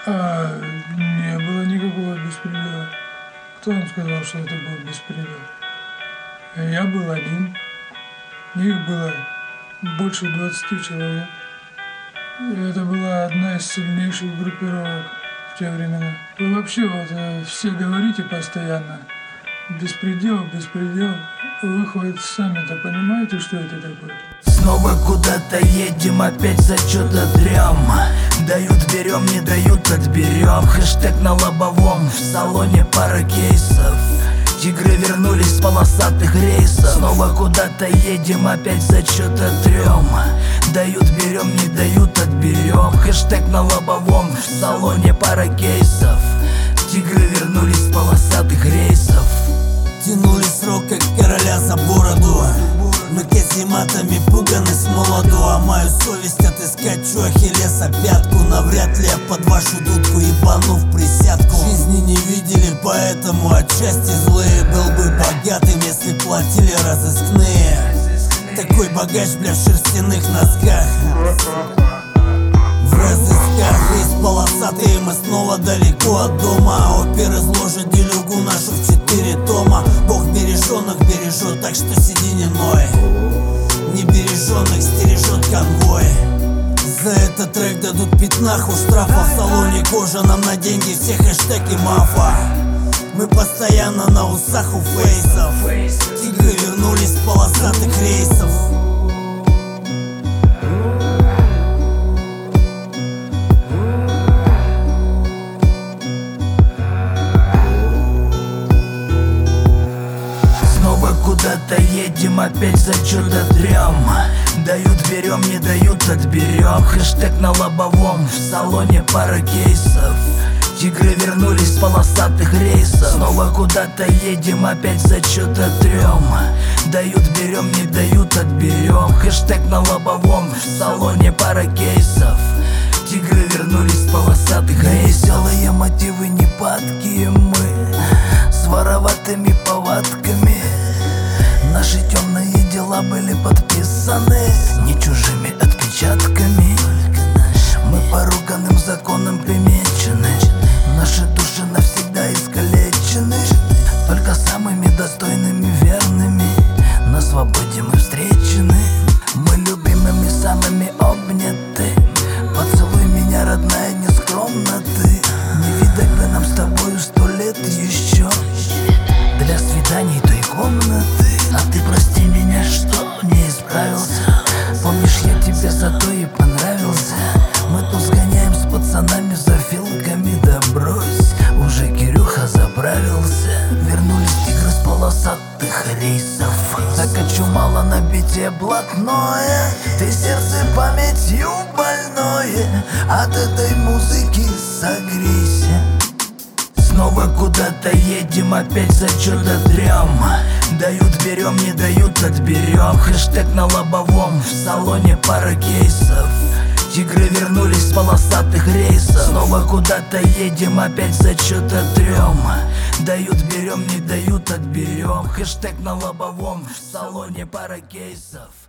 Не было никакого беспредела. Кто вам сказал, что это был беспредел? Я был один. Их было больше 20 человек. И это была одна из сильнейших группировок в те времена. Вы вообще все говорите постоянно: беспредел, беспредел. Вы хоть сами-то понимаете, что это такое? Снова куда-то едем, опять за что-то трем. Дают, берем, не дают, отберем. Хэштег на лобовом, в салоне пара кейсов. Тигры вернулись с полосатых рейсов. Снова куда-то едем, опять за что-то трем. Дают, берем, не дают, отберем. Хэштег на лобовом, в салоне пара кейсов. Тигры вернулись с полосатых рейсов. Тянули срок, как короля за бороду. Мы казематами пуганы с молоду. А мою совесть отыскать, чё Ахиллеса пятку. Навряд ли я под вашу дудку ебану в присядку. Жизни не видели, поэтому отчасти злые. Был бы богатым, если платили разыскные. Такой богач, бля, в шерстяных носках. В разысках рейс полосатые, мы снова далеко от дома. Опер изложит делюгу нашу в 4 тома. Бог береженных бережет, так что сиди не ной. Небереженных стережет конвой. За этот трек дадут пятнаху штрафа. В салоне кожа, нам на деньги все хэштеги мафа. Мы постоянно на усах у фейсов. Тигры вернулись с полосатых рейсов. Куда-то едем, опять за что-то трем. Дают, берем, не дают, отберем. Хэштег на лобовом, в салоне пара кейсов. Тигры вернулись с полосатых рейсов. Снова куда-то едем, опять за что-то трем. Дают, берем, не дают, отберем. Хэштег на лобовом, в салоне пара кейсов. Тигры вернулись с полосатых рейсов. Веселые мотивы, не падкие мы, с вороватыми повадками. Наши темные дела были подписаны не чужими отпечатками. Мы поруганным законом примечены. Наши души навсегда искалечены. Только самыми достойными, верными на свободе мы встречены. Мы любимыми самыми обняты. Поцелуй меня, родная, нескромно ты. Не видать бы нам с тобою 100 лет еще. Для свиданий той комнаты. А ты прости меня, что не исправился. Помнишь, я тебе зато и понравился. Мы тут сгоняем с пацанами за филками. Да брось, уже Кирюха заправился. Вернулись тигры с полосатых рейсов. Закачу мало набитие блатное. Ты сердце памятью больное. От этой музыки согрейся. Снова куда-то едем, опять за что-то трем. Дают, берем, не дают, отберем. Хэштег на лобовом, в салоне пара кейсов. Тигры вернулись с полосатых рейсов. Снова куда-то едем, опять за что-то трем. Дают, берем, не дают, отберем. Хэштег на лобовом, в салоне пара кейсов.